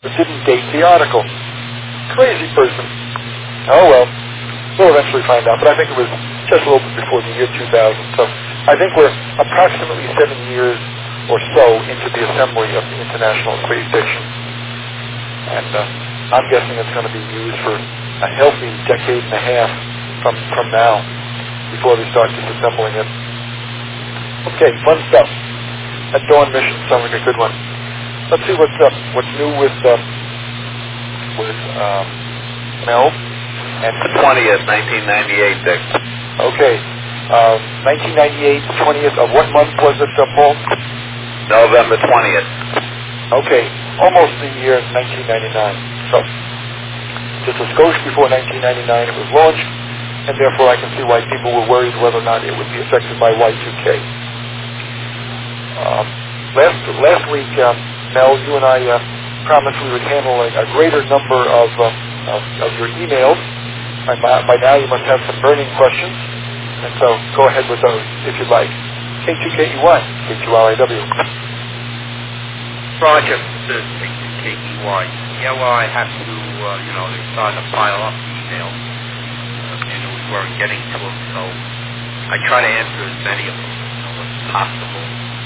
didn't date the article. Crazy person. Oh well, we'll eventually find out, but I think it was just a little bit before the year 2000. So I think we're approximately 7 years or so into the assembly of the International Space Station. And I'm guessing it's going to be used for a healthy decade and a half from now before they start disassembling it. Okay, fun stuff. That Dawn mission sounds like a good one. Let's see what's up. What's new with Mel? And the 20th, 1998, Dick. Okay. 1998, 20th of what month was it, Paul? November 20th. Okay. Almost the year 1999. So, just a skosh before 1999 it was launched, and therefore I can see why people were worried whether or not it would be affected by Y2K. Last week, Mel, you and I promised we would handle a greater number of your emails. By now you must have some burning questions, and so go ahead with those if you'd like. K2KEY, K2RIW. Roger, this is K2KEY. Yeah, well, I have to, they're starting to pile up emails, and we weren't getting to them, so I try to answer as many of them as possible.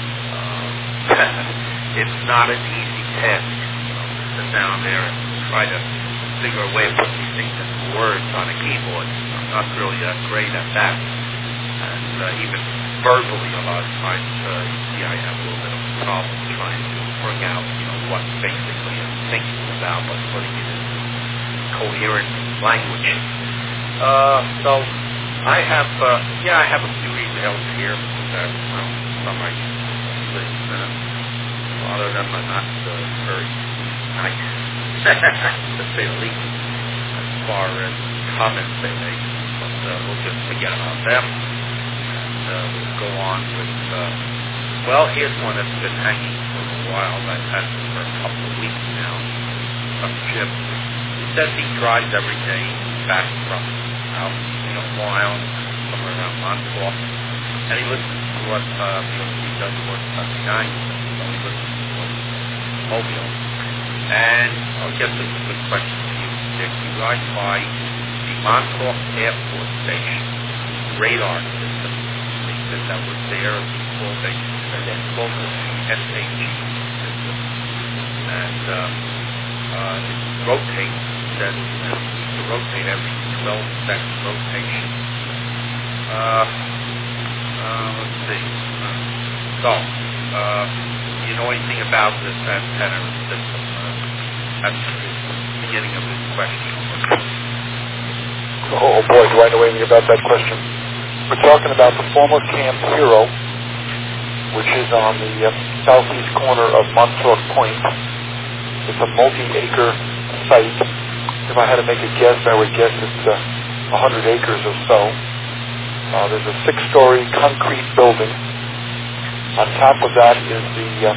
It's not an easy task, to sit down there and try to figure a way of putting these things into words on a keyboard. I'm not really that great at that. And even verbally, a lot of times, I have a little bit of a problem trying to bring out, what basically I'm thinking about, but putting it into coherent language. So I have, I have a few emails here that, some I list. A lot of them are not very nice, to say the least, as far as comments they make. But we'll just forget about them, and we'll go on with, here's one that's been hanging for a while. I've had it for a couple of weeks now, from Jim. He says he drives every day back from out, Long Island, somewhere around Montauk, and he listens to what, he does work 79, so he listens to what Mobile. And I guess it's a good question to you, Dick. You ride by the Montauk Airport Station radar system. They said that was there before they closed the SAG system. And it rotates, says it needs to rotate every 12-second rotation. Let's see. So, you know anything about this antenna system? That's the beginning of this question. Oh boy, do I know anything about that question. We're talking about the former Camp Hero, which is on the southeast corner of Montauk Point. It's a multi-acre site. If I had to make a guess, I would guess it's 100 acres or so. There's a 6-story concrete building. On top of that is the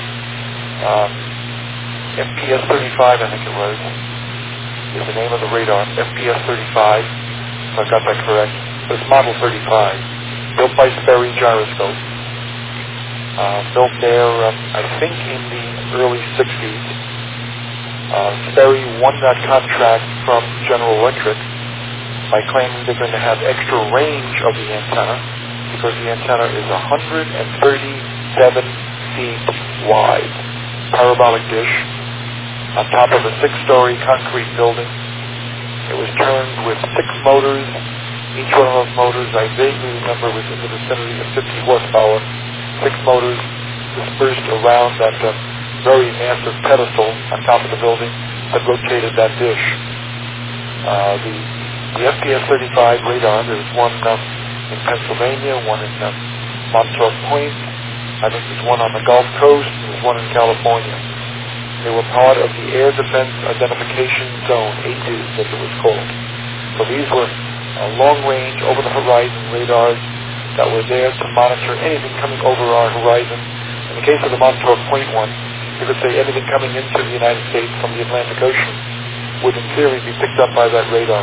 FPS-35, I think it was, is the name of the radar. FPS-35, if I got that correct. It's Model 35, built by Sperry Gyroscope. Built there, I think, in the early 60s. Sperry won that contract from General Electric by claiming they're going to have extra range of the antenna because the antenna is 137 feet wide. Parabolic dish on top of a 6-story concrete building. It was turned with 6 motors. Each one of those motors, I vaguely remember, was in the vicinity of 50 horsepower. 6 motors dispersed around that very massive pedestal on top of the building that rotated that dish. The FPS-35 radar, there's one in Pennsylvania, one in Montauk Point. I think there's one on the Gulf Coast, and there's one in California. They were part of the Air Defense Identification Zone, ADIZ, as it was called. So these were long-range, over-the-horizon radars that were there to monitor anything coming over our horizon. In the case of the Montauk Point one, you could say anything coming into the United States from the Atlantic Ocean would in theory be picked up by that radar.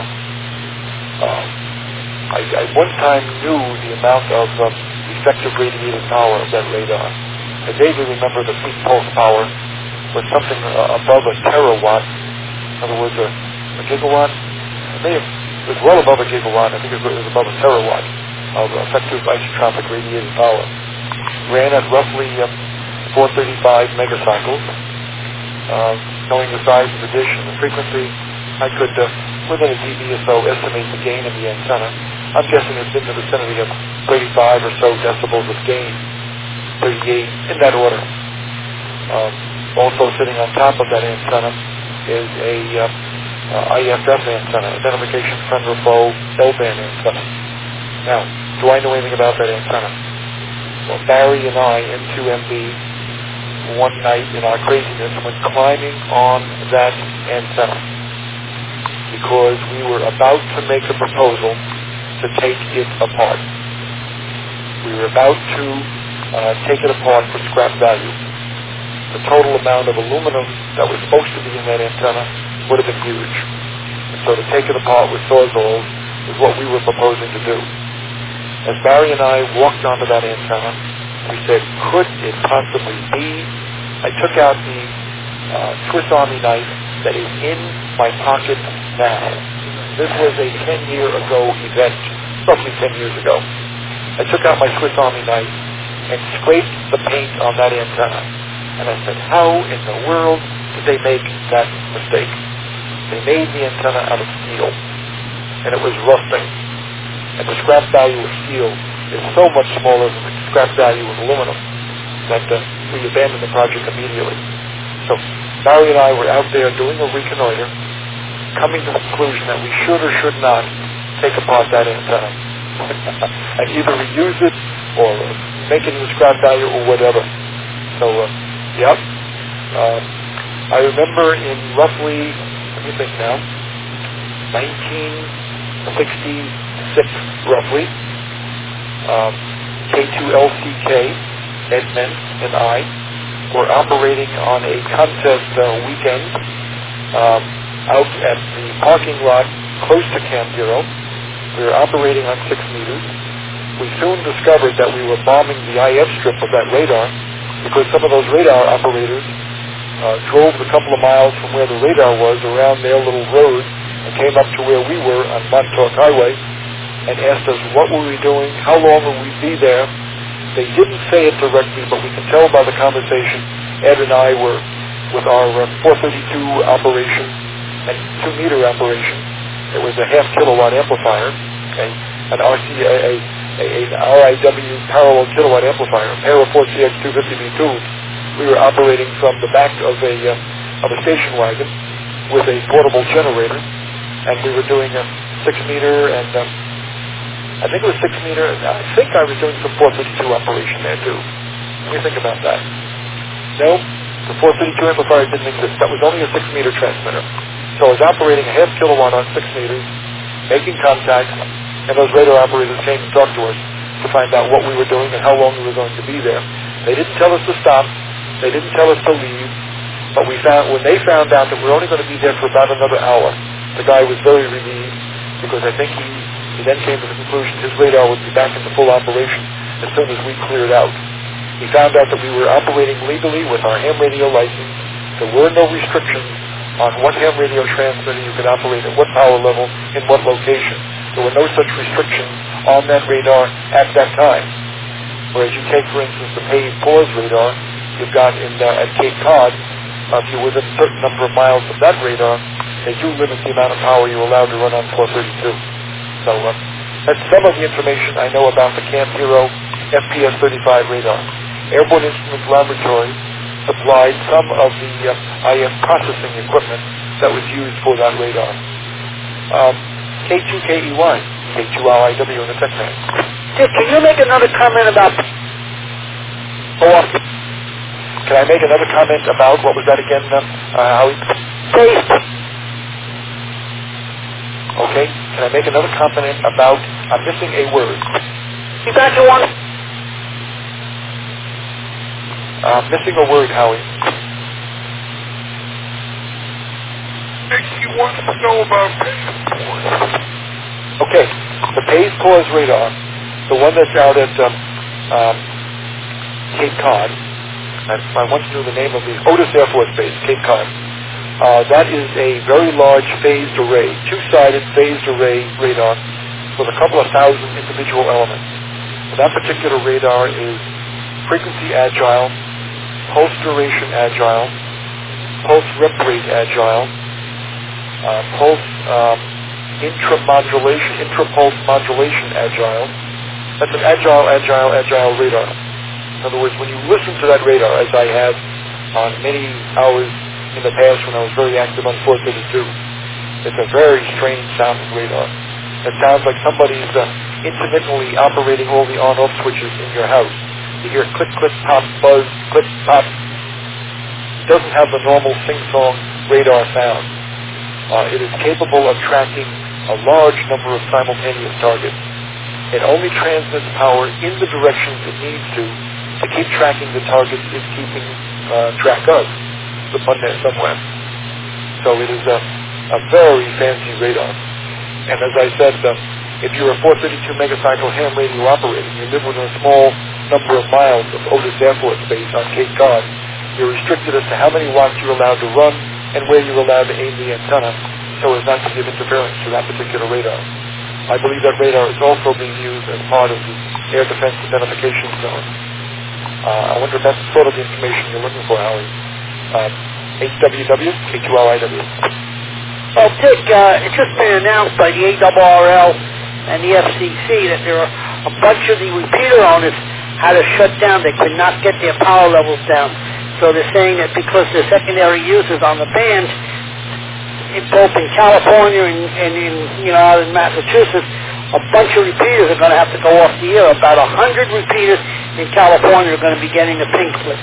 I one time knew the amount of effective radiated power of that radar. I vaguely remember the peak pulse power was something above a terawatt. In other words, a gigawatt. It was well above a gigawatt. I think it was above a terawatt of effective isotropic radiated power. Ran at roughly 435 megacycles. Knowing the size of the dish and the frequency, I could, within a dB or so, estimate the gain of the antenna. I'm guessing it's in the vicinity of 35 or so decibels of gain, 38, in that order. Also sitting on top of that antenna is a IFF antenna, Identification Friend or Foe L-band antenna. Now, do I know anything about that antenna? Well, Barry and I, M2MB, one night in our craziness went climbing on that antenna because we were about to make a proposal to take it apart. We were about to take it apart for scrap value. The total amount of aluminum that was supposed to be in that antenna would have been huge. And so to take it apart with sawzalls is what we were proposing to do. As Barry and I walked onto that antenna, we said, could it possibly be? I took out the Swiss Army knife that is in my pocket now. This was a 10-year ago event, roughly 10 years ago. I took out my Swiss Army knife and scraped the paint on that antenna. And I said, how in the world did they make that mistake? They made the antenna out of steel, and it was rusting. And the scrap value of steel is so much smaller than the scrap value of aluminum that we abandoned the project immediately. So Barry and I were out there doing a reconnoiter, coming to the conclusion that we should or should not take apart that antenna and either reuse it or make it into scrap value or whatever. So, I remember in roughly, let me think now, 1966, roughly, K2LCK, Edmund and I were operating on a contest weekend out at the parking lot close to Camp Hero. We were operating on 6 meters. We soon discovered that we were bombing the IF strip of that radar because some of those radar operators drove a couple of miles from where the radar was around their little road and came up to where we were on Montauk Highway and asked us what were we doing, how long would we be there. They didn't say it directly, but we can tell by the conversation. Ed and I were with our 432 operation and 2-meter operation. It was a half kilowatt amplifier, an RIW parallel kilowatt amplifier, a pair of 4CX250B2s. We were operating from the back of a station wagon with a portable generator, and we were doing a 6-meter and I think it was 6-meter. I think I was doing some 432 operation there too. Let me think about that. No, the 432 amplifier didn't exist. That was only a 6-meter transmitter. So I was operating a half kilowatt on 6 meters, making contact, and those radar operators came and talked to us to find out what we were doing and how long we were going to be there. They didn't tell us to stop. They didn't tell us to leave. But when they found out that we were only going to be there for about another hour, the guy was very relieved because I think he then came to the conclusion his radar would be back into full operation as soon as we cleared out. He found out that we were operating legally with our ham radio license. There were no restrictions on what ham radio transmitter you could operate at what power level in what location. There were no such restrictions on that radar at that time. Whereas you take, for instance, the paved pause radar you've got at Cape Cod, if you're within a certain number of miles of that radar, they do limit the amount of power you're allowed to run on 432. So that's some of the information I know about the Camp Hero FPS-35 radar. Airborne Instruments Laboratory supplied some of the IF processing equipment that was used for that radar. K2KEY, K2RIW in the TechMan. Can you make another comment about... Can I make another comment about, what was that again, Howie? Okay. Can I make another comment about, I'm missing a word. You got your one? Missing a word, Howie. He wants to know about phase pause. Okay. The phase pause radar, the one that's out at Cape Cod, I once knew the name of the Otis Air Force Base, Cape Cod. That is a very large phased array, two-sided phased array radar with a couple of thousand individual elements. That particular radar is frequency agile, pulse duration agile, pulse rep rate agile, pulse intra-pulse modulation agile. That's an agile radar. In other words, when you listen to that radar, as I have on many hours in the past when I was very active on 432, it's a very strange sounding radar. It sounds like somebody's intermittently operating all the on-off switches in your house. You hear click, click, pop, buzz, click, pop. It doesn't have the normal sing-song radar sound. It is capable of tracking a large number of simultaneous targets. It only transmits power in the directions it needs to keep tracking the targets it's keeping track of. The pun there somewhere. So it is a very fancy radar. And as I said, if you're a 432 megacycle ham radio operator, you live within a small number of miles of Otis Air Force Base on Cape Cod, you're restricted as to how many watts you're allowed to run and where you're allowed to aim the antenna so as not to give interference to that particular radar. I believe that radar is also being used as part of the Air Defense Identification Zone. I wonder if that's sort of the information you're looking for, Howie. HWW, K2LIW. Well, Dick, it's just been announced by the ARRL and the FCC that there are a bunch of the repeater owners had to shut down. They could not get their power levels down. So they're saying that because the secondary users on the bands, both in California and out in Massachusetts, a bunch of repeaters are going to have to go off the air. About 100 repeaters in California are going to be getting the pink slip.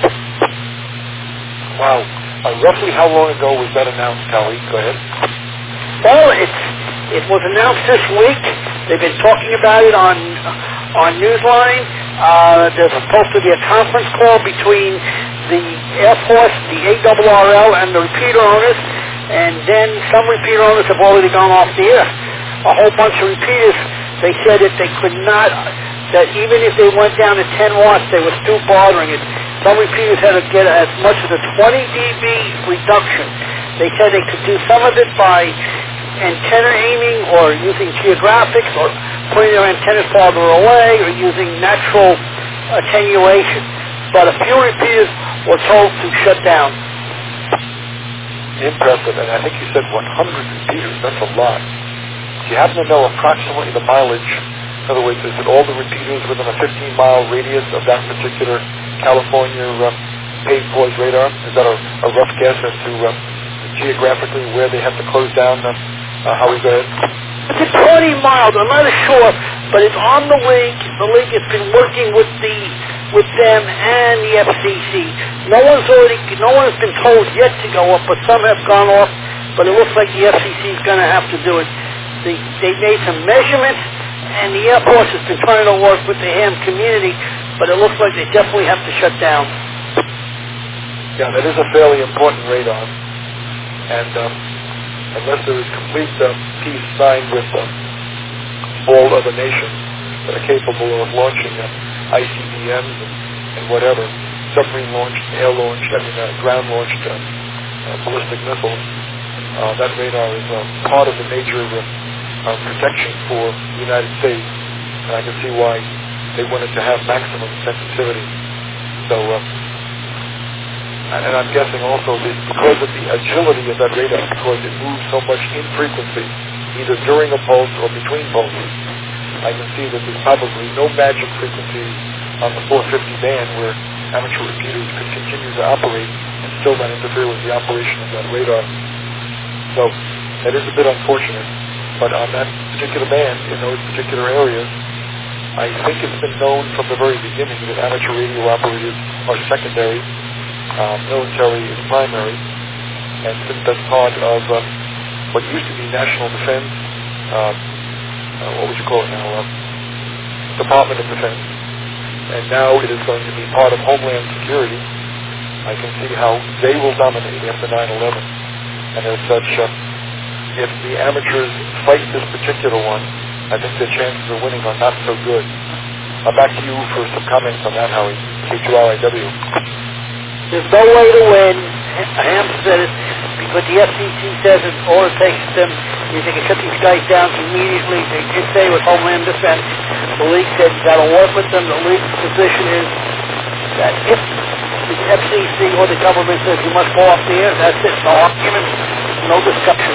Wow. Roughly how long ago was that announced, Howie? Go ahead. Well, it was announced this week. They've been talking about it on Newsline. There's supposed to be a conference call between the Air Force, the ARRL, and the repeater owners, and then some repeater owners have already gone off the air. A whole bunch of repeaters, they said that they could not, that even if they went down to 10 watts, they were still bothering it. Some repeaters had to get as much as a 20 dB reduction. They said they could do some of it by antenna aiming or using geographics or putting their antennas farther away or using natural attenuation. But a few repeaters were told to shut down. Impressive, and I think you said 100 repeaters. That's a lot. Do you happen to know approximately the mileage? In other words, is it all the repeaters within a 15-mile radius of that particular California paved poise radar? Is that a rough guess as to geographically where they have to close down? How we go ahead? It's 20 miles. I'm not sure, but it's on the league. The league has been working with them and the FCC. No one has been told yet to go up, but some have gone off. But it looks like the FCC is going to have to do it. They made some measurements, and the Air Force has been trying to work with the ham community, but it looks like they definitely have to shut down. Yeah, that is a fairly important radar, and unless there is complete peace signed with all other nations that are capable of launching ICBMs and whatever, submarine-launched, air-launched, ground-launched ballistic missiles, that radar is part of the major protection for the United States, and I can see why they wanted to have maximum sensitivity. So, and I'm guessing also that because of the agility of that radar, because it moves so much in frequency, either during a pulse or between pulses, I can see that there's probably no magic frequencies on the 450 band where amateur repeaters could continue to operate and still not interfere with the operation of that radar. So that is a bit unfortunate. But on that particular band, in those particular areas, I think it's been known from the very beginning that amateur radio operators are secondary, military is primary, and since that's part of what used to be national defense, what would you call it now, Department of Defense, and now it is going to be part of Homeland Security, I can see how they will dominate after 9/11, and as such, if the amateurs fight this particular one, I think their chances of winning are not so good. Back to you for some comments on that, Howie. K2LIW. There's no way to win. Ham said it because the FCC says it. All it takes them is they can shut these guys down immediately. They did say with Homeland Defense. The league said you got to work with them. The league's position is that if the FCC or the government says you must go off the air, that's it. No argument, no discussion.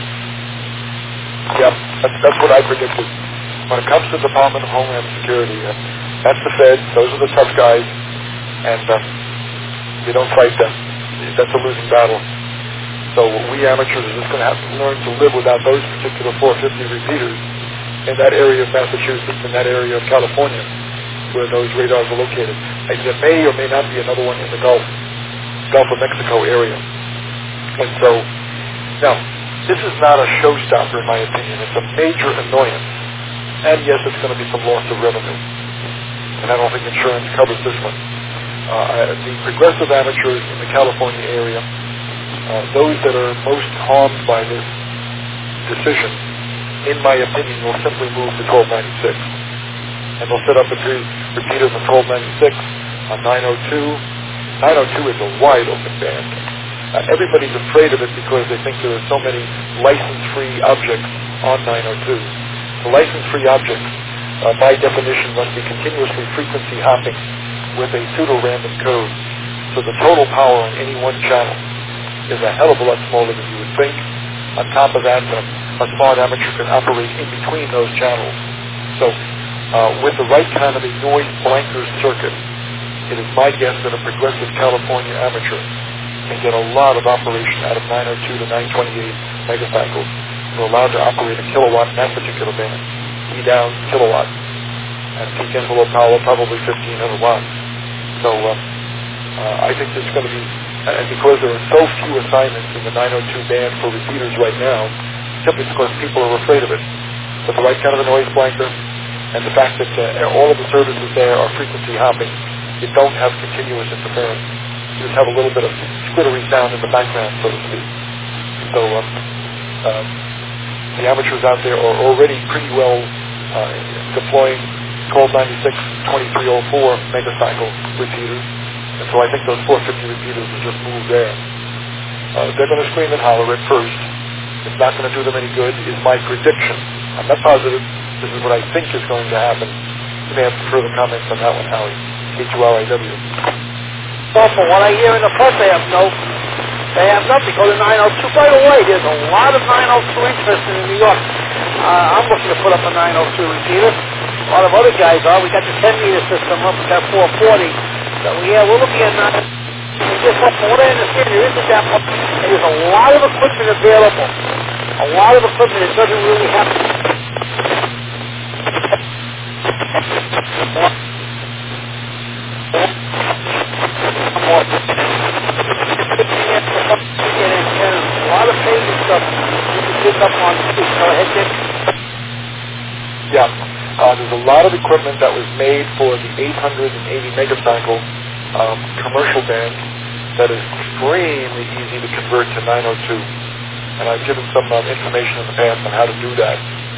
Yep, that's what I predicted. When it comes to the Department of Homeland Security, that's the Fed. Those are the tough guys, and you don't fight them. That's a losing battle. So we amateurs are just going to have to learn to live without those particular 450 repeaters in that area of Massachusetts, in that area of California, where those radars are located. And there may or may not be another one in the Gulf of Mexico area. And so, now, this is not a showstopper in my opinion. It's a major annoyance. And yes, it's going to be some loss of revenue. And I don't think insurance covers this one. The progressive amateurs in the California area, those that are most harmed by this decision, in my opinion, will simply move to 1296. And they'll set up repeaters on 1296, on 902. 902 is a wide open band. Everybody's afraid of it because they think there are so many license-free objects on 902. The license-free objects, by definition, must be continuously frequency hopping with a pseudo-random code. So the total power on any one channel is a hell of a lot smaller than you would think. On top of that, a smart amateur can operate in between those channels. So with the right kind of a noise blanker circuit, it is my guess that a progressive California amateur can get a lot of operation out of 902 to 928 megacycles. They're allowed to operate a kilowatt in that particular band. E down kilowatt. And peak envelope power probably 1,500 watts. So I think there's going to be, and because there are so few assignments in the 902 band for repeaters right now, simply because people are afraid of it. But the right kind of a noise blanker and the fact that all of the services there are frequency hopping, you don't have continuous interference. You just have a little bit of squittery sound in the background, so to speak. So the amateurs out there are already pretty well deploying 1296, 2304 megacycle repeaters. And so I think those 450 repeaters will just move there. They're going to scream and holler at first. It's not going to do them any good, is my prediction. I'm not positive. This is what I think is going to happen. You may have some further comments on that one, Howie. K2RIW. Well, from what I hear in the press, they have nothing. Go to 902. By the way, there's a lot of 902 interest in New York. I'm looking to put up a 902 repeater. A lot of other guys are. We got the 10-meter system up. We got 440. So, yeah, we're looking at 9. Just from what I understand, there isn't that much. And there's a lot of equipment available. A lot of equipment that doesn't really have to. A lot of painting stuff you can pick up on. Go ahead, Dick. Yeah. There's a lot of equipment that was made for the 880 megacycle commercial band that is extremely easy to convert to 902. And I've given some information in the past on how to do that.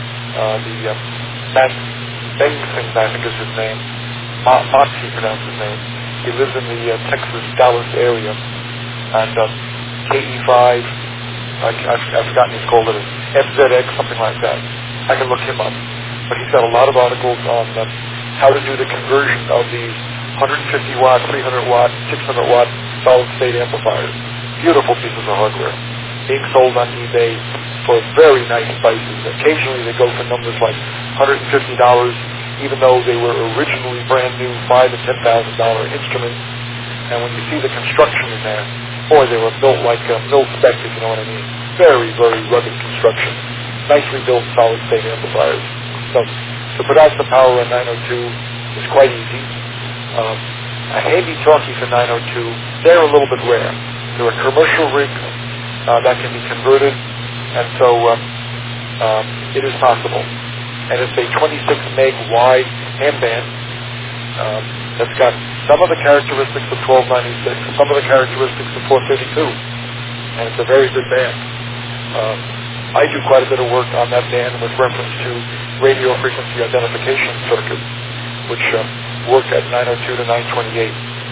Matt Bengtson, I think is his name. Mox, he pronounced his name. He lives in the Texas, Dallas area. And KE5, I've forgotten his call letters, FZX, something like that. I can look him up. But he's got a lot of articles on how to do the conversion of these 150 watt, 300 watt, 600 watt solid state amplifiers. Beautiful pieces of hardware being sold on eBay for very nice prices. Occasionally they go for numbers like $150, even though they were originally brand new $5,000 and $10,000 instruments. And when you see the construction in there, boy, they were built like mil-spec, if you know what I mean. Very, very rugged construction. Nicely built solid state amplifiers. So to put out some power on 902 is quite easy. A handy talkie for 902, they're a little bit rare. There are commercial rigs that can be converted, and so it is possible. And it's a 26 meg wide ham band that's got some of the characteristics of 1296, some of the characteristics of 432, and it's a very good band. I do quite a bit of work on that band with reference to radio frequency identification circuits, which work at 902 to 928.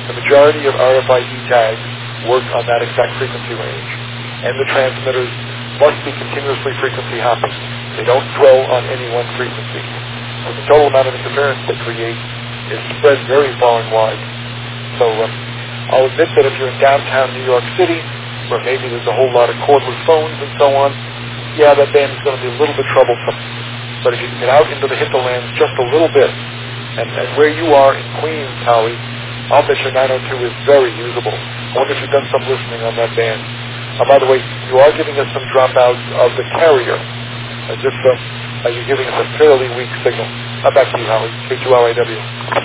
The majority of RFID tags work on that exact frequency range, and the transmitters must be continuously frequency hopping. They don't dwell on any one frequency. So the total amount of interference they create is spread very far and wide. So I'll admit that if you're in downtown New York City, where maybe there's a whole lot of cordless phones and so on, yeah, that band is going to be a little bit troublesome. But if you can get out into the hinterlands just a little bit, and where you are in Queens, Howie, I'll bet your 902 is very usable. I wonder if you've done some listening on that band. By the way, you are giving us some dropouts of the carrier, as if you're giving us a fairly weak signal. Back to you, Howie, K2RIW.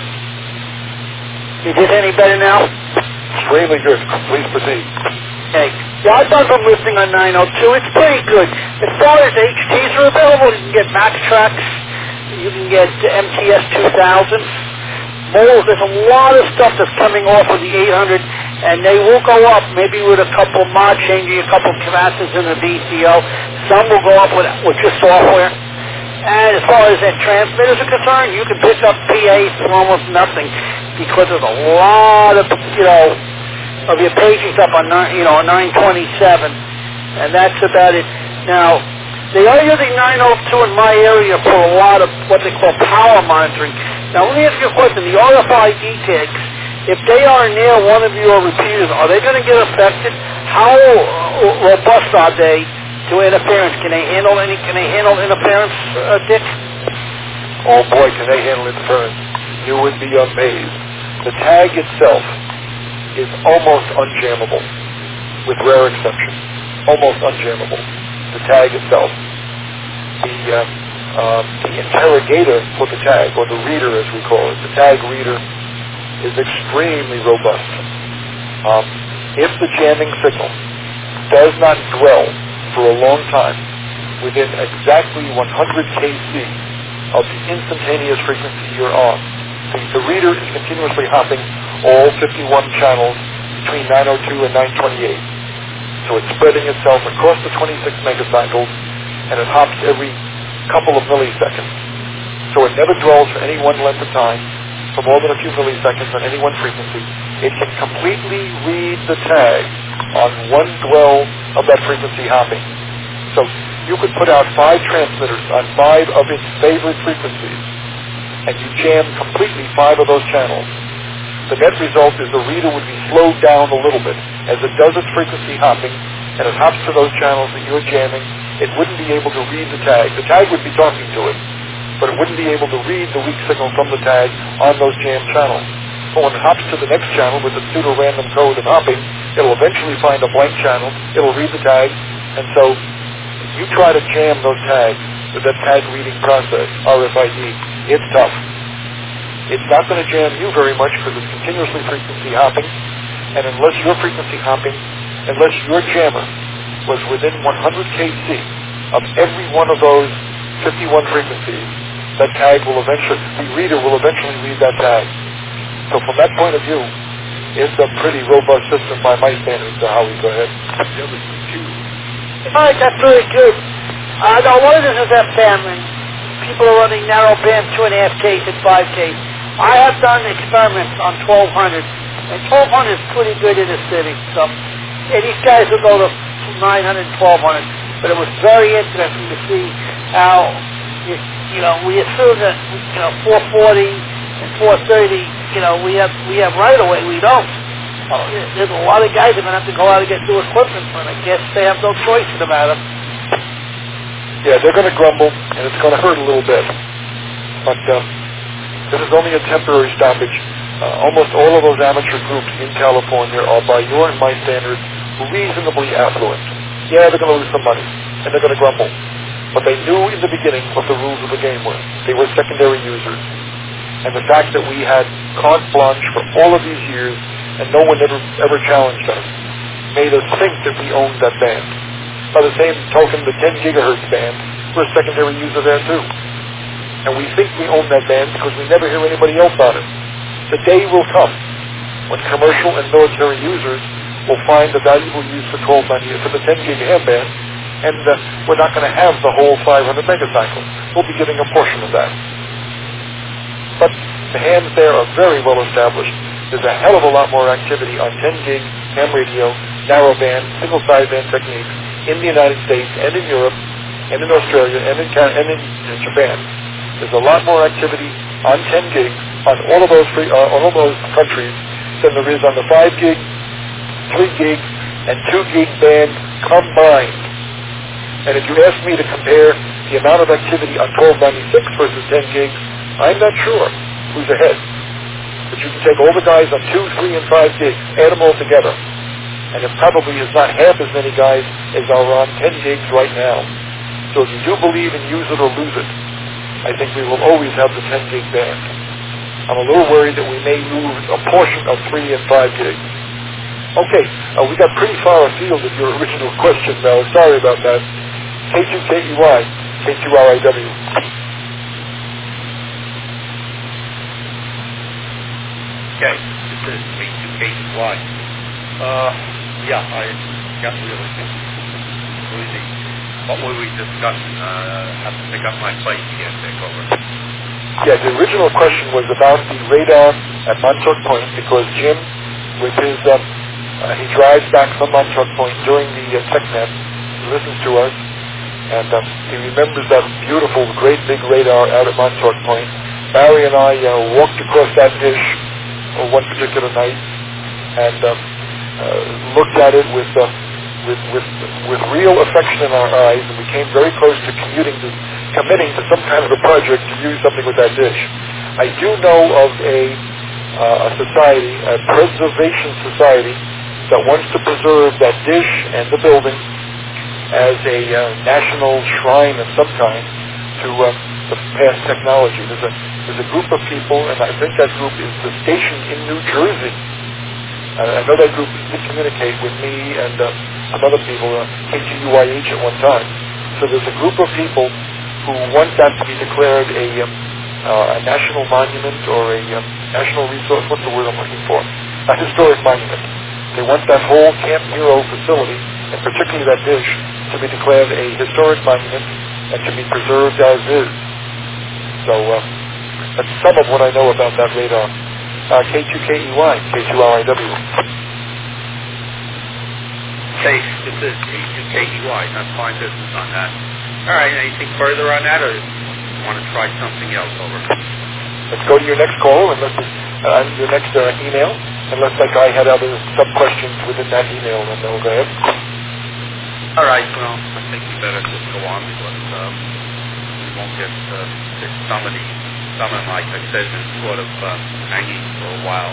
Is it any better now? Extremely good. Please proceed. Okay. Yeah, I've done some listening on 902. It's pretty good. As far as HTs are available, you can get Maxtrax, you can get MTS 2000. There's a lot of stuff that's coming off of the 800, and they will go up maybe with a couple mod changing, a couple capacitors in the VCO. Some will go up with just software. And as far as the transmitters are concerned, you can pick up PAs for almost nothing because there's a lot of, of your pagings up on 927, and that's about it. Now, they are using 902 in my area for a lot of what they call power monitoring. Now, let me ask you a question. The RFID tags, if they are near one of your repeaters, are they going to get affected? How robust are they to interference? Can they handle interference, Dick? Oh boy, can they handle interference. You would be amazed. The tag itself is almost unjammable, with rare exceptions. Almost unjammable. The tag itself. The interrogator for the tag, or the reader as we call it, the tag reader, is extremely robust. If the jamming signal does not dwell for a long time within exactly 100 kc of the instantaneous frequency you're on, the reader is continuously hopping all 51 channels between 902 and 928. So it's spreading itself across the 26 megacycles, and it hops every couple of milliseconds. So it never dwells for any one length of time, for more than a few milliseconds on any one frequency. It can completely read the tag on one dwell of that frequency hopping. So you could put out 5 transmitters on 5 of its favorite frequencies, and you jam completely 5 of those channels. The net result is the reader would be slowed down a little bit as it does its frequency hopping, and it hops to those channels that you're jamming. It wouldn't be able to read the tag. The tag would be talking to it, but it wouldn't be able to read the weak signal from the tag on those jammed channels. But when it hops to the next channel with the pseudo-random code of hopping, it'll eventually find a blank channel, it'll read the tag, and so you try to jam those tags with that tag reading process, RFID, it's tough. It's not going to jam you very much because it's continuously frequency hopping, and unless your jammer was within 100 kc of every one of those 51 frequencies, that tag will eventually, the reader will eventually read that tag. So from that point of view, it's a pretty robust system by my standards. So Howie, go ahead. All right, that's very good. Now, one of this is FM, and people are running narrow band 2.5Ks and 5Ks. I have done experiments on 1200, and 1200 is pretty good in the city. So, and these guys will go to 900 and 1200. But it was very interesting to see how, we assume that, 440 and 430, we have right away. We don't. There's a lot of guys that are going to have to go out and get new equipment, but I guess they have no choice in the matter. Yeah, they're going to grumble, and it's going to hurt a little bit. But this is only a temporary stoppage. Almost all of those amateur groups in California are, by your and my standards, reasonably affluent. Yeah, they're going to lose some money, and they're going to grumble. But they knew in the beginning what the rules of the game were. They were secondary users. And the fact that we had carte blanche for all of these years, and no one ever challenged us, made us think that we owned that band. By the same token, the 10 gigahertz band, we're a secondary user there too. And we think we own that band because we never hear anybody else on it. The day will come when commercial and military users will find a valuable use for 1290 for the 10 gigahertz band, and we're not going to have the whole 500 megacycle. We'll be getting a portion of that. But the hands there are very well established. There's a hell of a lot more activity on 10 gig ham radio, narrowband, single sideband techniques in the United States and in Europe and in Australia and in Japan. There's a lot more activity on 10 gig on all of those countries than there is on the 5 gig, 3 gig, and 2 gig band combined. And if you ask me to compare the amount of activity on 1296 versus 10 gigs, I'm not sure who's ahead. But you can take all the guys on 2, 3, and 5 gigs, add them all together, and it probably is not half as many guys as are on 10 gigs right now. So if you do believe in use it or lose it, I think we will always have the 10 gig band. I'm a little worried that we may lose a portion of 3 and 5 gigs. Okay, we got pretty far afield of your original question, Mel. Sorry about that. K2KEY, K2RIW. Okay, this is K2KEY. Yeah, I got really neat. What were we discussing? Have to pick up my plate here, take over. Yeah, the original question was about the radar at Montauk Point, because Jim, with his, he drives back from Montauk Point during the TechNet, he listens to us, and he remembers that beautiful, great big radar out at Montauk Point. Barry and I walked across that dish one particular night and looked at it with real affection in our eyes, and we came very close to committing to some kind of a project to use something with that dish. I do know of a society, a preservation society, that wants to preserve that dish and the building as a national shrine of some kind to the past technology. There's a group of people, and I think that group is the station in New Jersey. I know that group did communicate with me and some other people, KGUIH at one time. So there's a group of people who want that to be declared a national monument or a national resource. What's the word I'm looking for? A historic monument. They want that whole Camp Nero facility, and particularly that dish, to be declared a historic monument and to be preserved as is. So that's some of what I know about that radar. K2KEY, K2RIW. Okay, this is K2KEY. Not fine business on that. All right, anything further on that, or you want to try something else over? Let's go to your next call, and your next email, unless that guy had other sub-questions within that email, and then we'll go ahead. All right, well, I think we better just go on, because we won't get some of them, like I said, been sort of hanging for a while.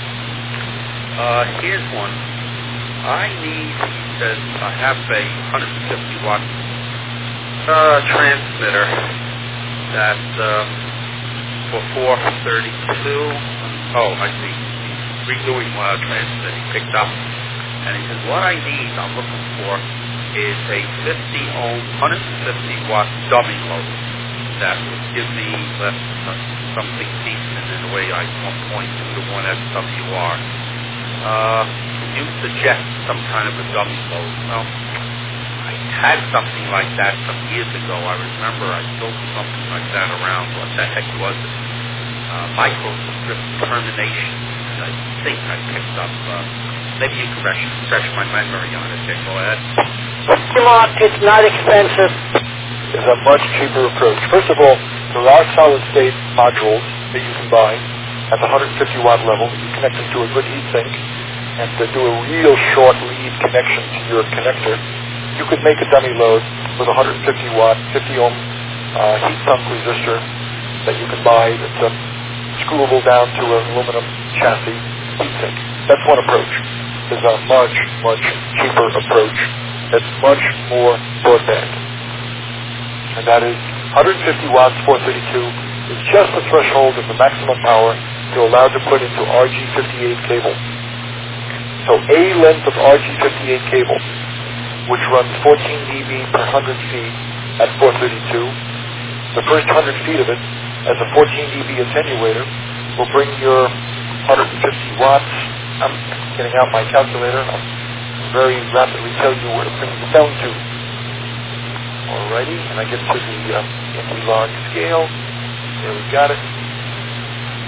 Here's one. He says, I have a 150 watt transmitter that for 432. Oh, I see. He's redoing transmitter he picked up. And he says, what I need, I'm looking for, is a 50 ohm, 150 watt dummy load that would give me something decent in the way I 1.2 to 1 SWR. Can you suggest some kind of a dummy load? Well, I had something like that some years ago. I remember I built something like that around, what the heck was it? Microstrip termination. And I think I picked up, maybe you can refresh my memory on it. Okay, go ahead. Mark, it's not expensive. It's a much cheaper approach. First of all, there are solid-state modules that you can buy at the 150 watt level. You connect them to a good heat sink and do a real short lead connection to your connector. You could make a dummy load with a 150 watt, 50 ohm heat pump resistor that you can buy that's screwable down to an aluminum chassis heat sink. That's one approach. There's a much, much cheaper approach that's much more broadband. And that is 150 watts, 432 is just the threshold of the maximum power you're allowed to put into RG58 cable. So a length of RG58 cable, which runs 14 dB per 100 feet at 432, the first 100 feet of it as a 14 dB attenuator will bring your 150 watts. I'm getting out my calculator. I'll very rapidly tell you what it brings it down to. Alrighty, and I get to the log scale. There, we got it.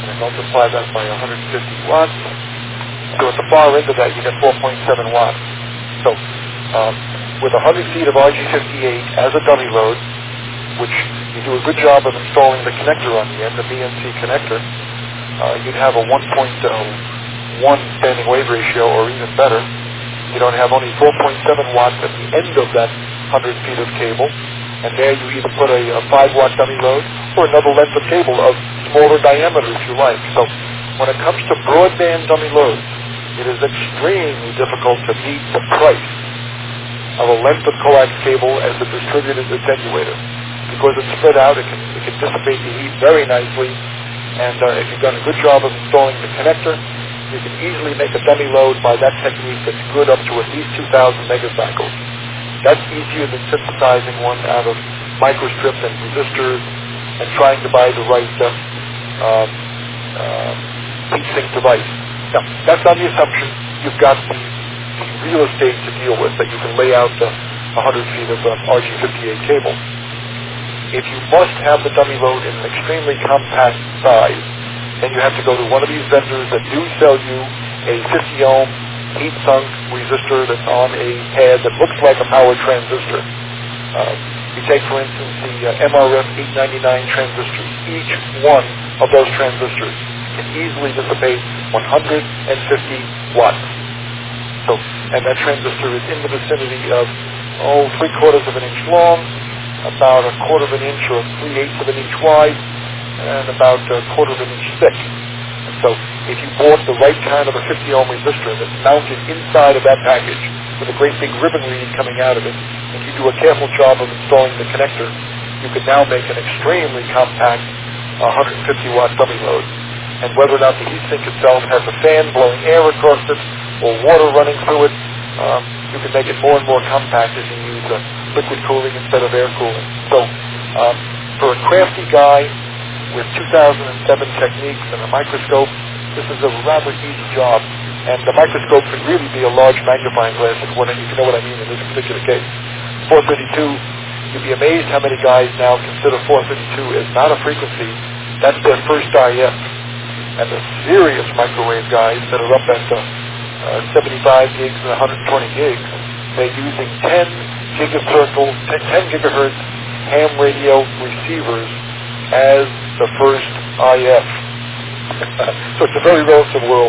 and then multiply that by 150 watts. So at the far end of that, you get 4.7 watts. So with 100 feet of RG58 as a dummy load, which you do a good job of installing the connector on the end, the BNC connector, you'd have a 1.1 standing wave ratio, or even better. You don't have only 4.7 watts at the end of that 100 feet of cable, and there you either put a 5-watt dummy load or another length of cable of smaller diameter if you like. So when it comes to broadband dummy loads, it is extremely difficult to meet the price of a length of coax cable as a distributed attenuator. Because it's spread out, it can dissipate the heat very nicely, and if you've done a good job of installing the connector, you can easily make a dummy load by that technique that's good up to at least 2,000 megacycles. That's easier than synthesizing one out of microstrips and resistors and trying to buy the right heat sink device. Now, that's on the assumption you've got the real estate to deal with, that you can lay out the 100 feet of RG58 cable. If you must have the dummy load in an extremely compact size, then you have to go to one of these vendors that do sell you a 50 ohm heat sunk resistor that's on a pad that looks like a power transistor. You take, for instance, the MRF 899 transistors. Each one of those transistors can easily dissipate 150 watts. So, and that transistor is in the vicinity of 3/4 of an inch long, about 1/4 of an inch or 3/8 of an inch wide, and about 1/4 of an inch thick. And so if you bought the right kind of a 50 ohm resistor that's mounted inside of that package with a great big ribbon reed coming out of it, and you do a careful job of installing the connector, you can now make an extremely compact 150 watt dummy load. And whether or not the heat sink itself has a fan blowing air across it or water running through it, you can make it more and more compact as you use liquid cooling instead of air cooling. So for a crafty guy with 2007 techniques and a microscope, this is a rather easy job. And the microscope could really be a large magnifying glass, if you know what I mean in this particular case. 432, you'd be amazed how many guys now consider 432 as not a frequency. That's their first IF. And the serious microwave guys that are up at 75 gigs and 120 gigs, they're using 10 gigahertz ham radio receivers as the first IF. So it's a very relative world.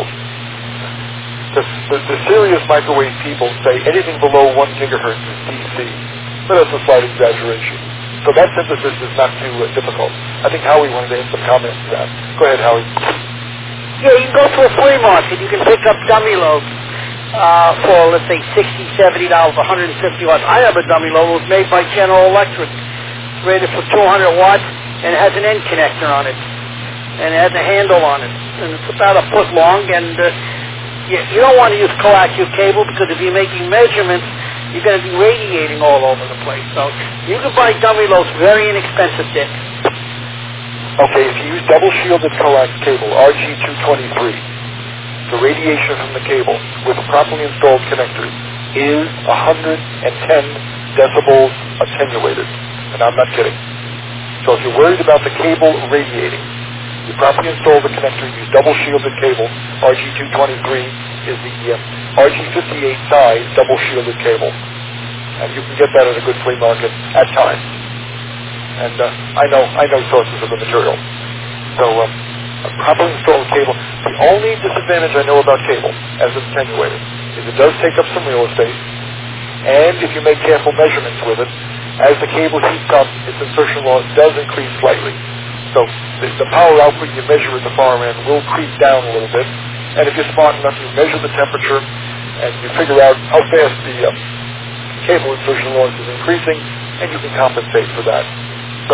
The serious microwave people say anything below 1 gigahertz is DC, but that's a slight exaggeration. So that synthesis is not too difficult. I think Howie wanted to add some comments to that. Go ahead, Howie. Yeah, you can go to a flea market. You can pick up dummy loads for, let's say, $60, $70, 150 watts. I have a dummy load. It was made by General Electric. It's rated for 200 watts, and it has an end connector on it. And it has a handle on it. And it's about 1 foot long, and you don't want to use coaxial cable because if you're making measurements, you're going to be radiating all over the place. So you can buy dummy loads very inexpensive, Dick. Okay, if you use double-shielded coax cable, RG223, the radiation from the cable with properly installed connectors is 110 decibels attenuated. And I'm not kidding. So if you're worried about the cable radiating, you properly install the connector, use double-shielded cable. RG223 is the RG58 size double-shielded cable. And you can get that at a good flea market at times. And I know sources of the material. So a properly installed cable. The only disadvantage I know about cable as an attenuator is it does take up some real estate, and if you make careful measurements with it, as the cable heats up, its insertion loss does increase slightly. So the power output you measure at the far end will creep down a little bit, and if you're smart enough, you measure the temperature and you figure out how fast the cable insertion loss is increasing, and you can compensate for that. So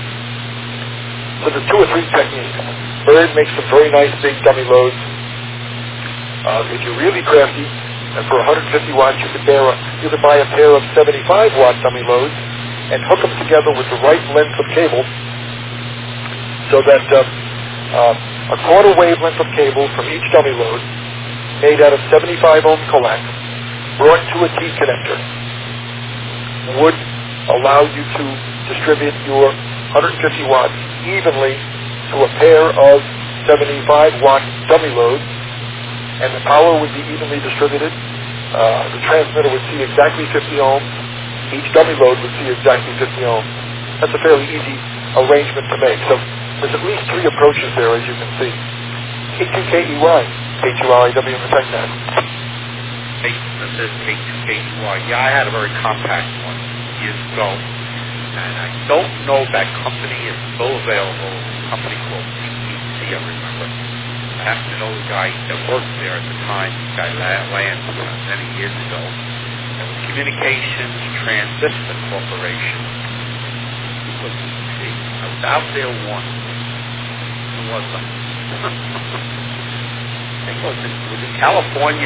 there's 2 or 3 techniques. Bird makes some very nice big dummy loads. If you're really crafty, and for 150 watts, you can buy a pair of 75 watt dummy loads and hook them together with the right length of cable, so that a 1/4 wavelength of cable from each dummy load, made out of 75 ohm coax, brought to a T connector, would allow you to distribute your 150 watts evenly to a pair of 75-watt dummy loads, and the power would be evenly distributed. The transmitter would see exactly 50 ohms. Each dummy load would see exactly 50 ohms. That's a fairly easy arrangement to make. So there's at least three approaches there, as you can see. K2KEY, K2RIW in the TechNet. This is K2KEY. Yeah, I had a very compact one years ago, and I don't know if that company is still available. A company called PTC, I remember. I happen to know the guy that worked there at the time. The guy landed many years ago. It was Communications Transistor Corporation. I was out there once. It was in California,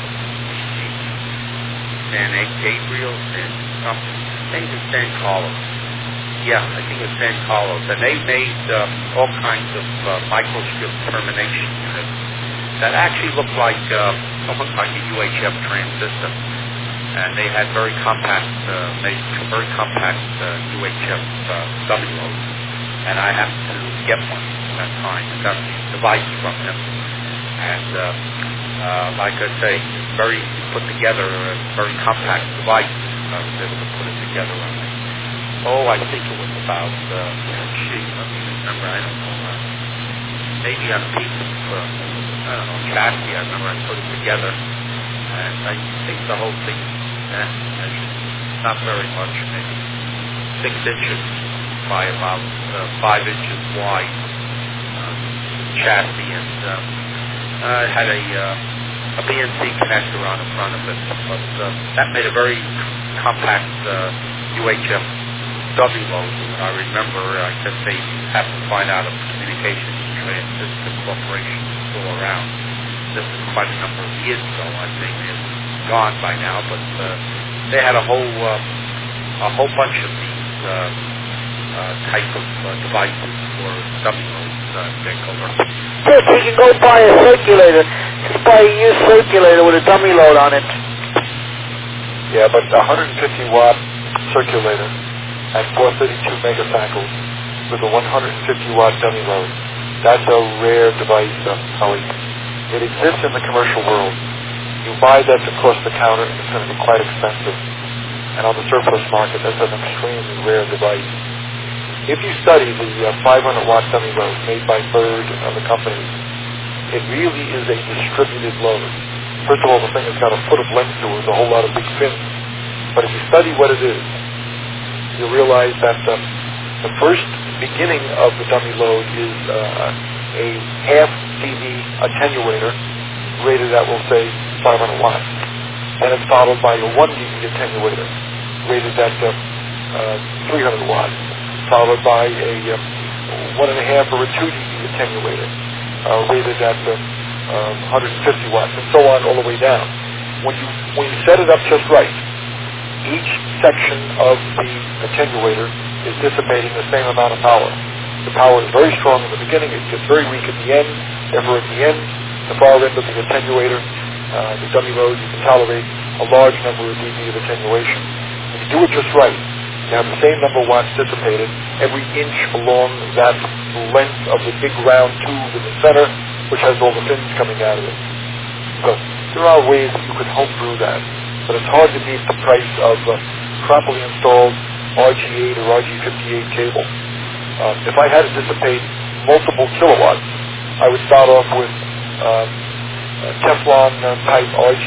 San Gabriel, and something. I think it's San Carlos. Yeah, I think it's San Carlos. And they made all kinds of microstrip termination units that actually looked like almost like a UHF transistor. And they had very compact UHF dummy loads. And I happened to get one at that time. I got the device from them. And like I say, it's very put together, a very compact device. I was able to put it together on it. I think it was about, let me remember, I don't know, maybe on a piece of, chassis. I remember I put it together. And I think the whole thing, not very much, maybe 6 inches by about 5 inches wide chassis, and it had a BNC connector on the front of it, but that made a very compact UHF dummy load. I remember, I guess they happened to find out a Communications Transistor Corporation was still around. This is quite a number of years ago. I think it's gone by now, but they had a whole bunch of these type of devices for dummy loads. Yes, you can go buy a circulator. Just buy a used circulator with a dummy load on it. Yeah, but a 150-watt circulator at 432 megacycles with a 150-watt dummy load, that's a rare device, Howie. It exists in the commercial world. You buy that across the counter, and it's going to be quite expensive. And on the surplus market, that's an extremely rare device. If you study the 500-watt dummy load made by Bird and other companies, it really is a distributed load. First of all, the thing has got a foot of length to it, a whole lot of big fins. But if you study what it is, you'll realize that the first beginning of the dummy load is a half dB attenuator rated at, we'll say, 500 watts. Then it's followed by a 1 dB attenuator rated at 300 watts, followed by a 1.5 or a 2 dB attenuator rated at 150 watts, and so on all the way down. When you set it up just right, each section of the attenuator is dissipating the same amount of power. The power is very strong in the beginning, it gets very weak at the end, therefore at the end, the far end of the attenuator, the dummy load, you can tolerate a large number of dB of attenuation. If you do it just right, you have the same number of watts dissipated every inch along that length of the big round tube in the center, which has all the fins coming out of it. So there are ways that you could home brew that, but it's hard to beat the price of properly installed RG8 or RG58 cable. If I had to dissipate multiple kilowatts, I would start off with Teflon type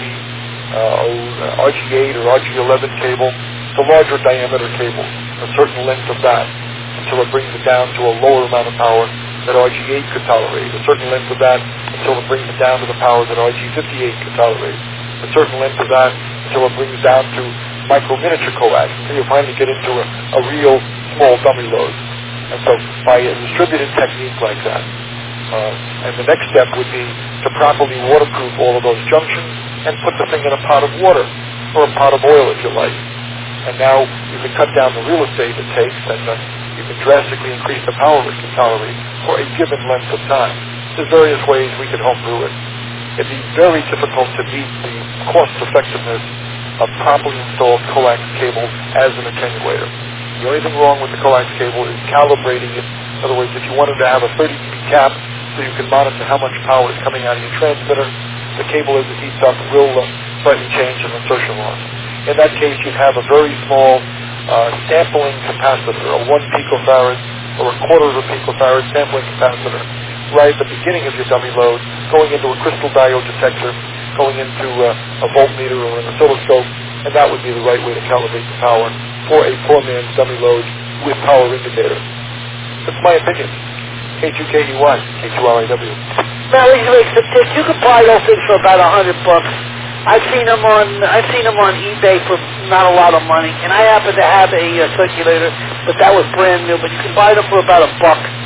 RG8 or RG11 cable, the larger diameter cable, a certain length of that, until it brings it down to a lower amount of power that RG8 could tolerate, a certain length of that until it brings it down to the power that RG58 could tolerate, a certain length of that until it brings down to micro-miniature coax, until you finally get into a real small dummy load. And so by a distributed technique like that, and the next step would be to properly waterproof all of those junctions and put the thing in a pot of water or a pot of oil if you like. And now you can cut down the real estate it takes, and you can drastically increase the power it can tolerate for a given length of time. There's various ways we could home brew it. It'd be very difficult to beat the cost effectiveness of properly installed coax cable as an attenuator. The only thing wrong with the coax cable is calibrating it. In other words, if you wanted to have a 30 dB cap so you can monitor how much power is coming out of your transmitter. The cable, as it heats up, will slightly change an insertion loss. In that case, you'd have a very small sampling capacitor, a 1 picofarad or a quarter of a picofarad sampling capacitor, right at the beginning of your dummy load, going into a crystal diode detector, going into a voltmeter or an oscilloscope, and that would be the right way to calibrate the power for a 4-man dummy load with power indicator. That's my opinion. K2KEY, K2RIW. Now, you could buy those things for about $100. I've seen them on eBay for not a lot of money, and I happen to have a circulator, but that was brand new. But you can buy them for about $1.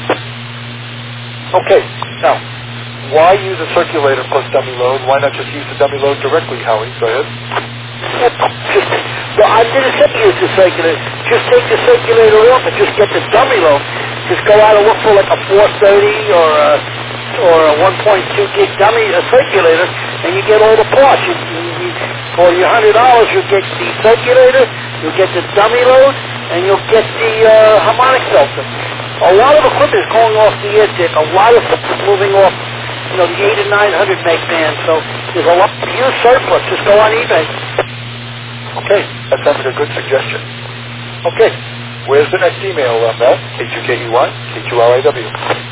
Okay, now, why use a circulator plus dummy load? Why not just use the dummy load directly, Howie? Go ahead. Well, I didn't say use the circulator. Just take the circulator off and just get the dummy load. Just go out and look for like a 430 or a 1.2 gig dummy circulator, and you get all the parts. For your $100, you'll get the circulator, you'll get the dummy load, and you'll get the harmonic filter. A lot of equipment is going off the air, Dick. A lot of stuff is moving off, the 8 and 900 meg band. So there's a lot of used surplus. Just go on eBay. Okay, that sounds like a good suggestion. Okay, where's the next email, Mel? K2KEY, K2RIW.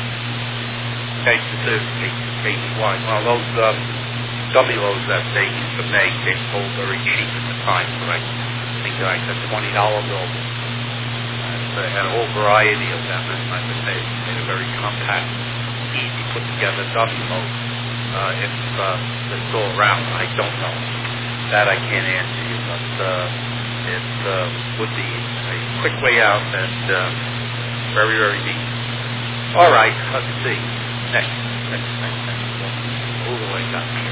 K2KEY. Well, those dummy loads that they used to make, they sold very cheap at the time, correct? I think like a $20 bill. They had a whole variety of them, and like I say, they made a very compact, easy put together dummy load. If they're still around, I don't know. That I can't answer you, but it would be a quick way out and very, very neat. All right, let's see. Next. Who do I got here?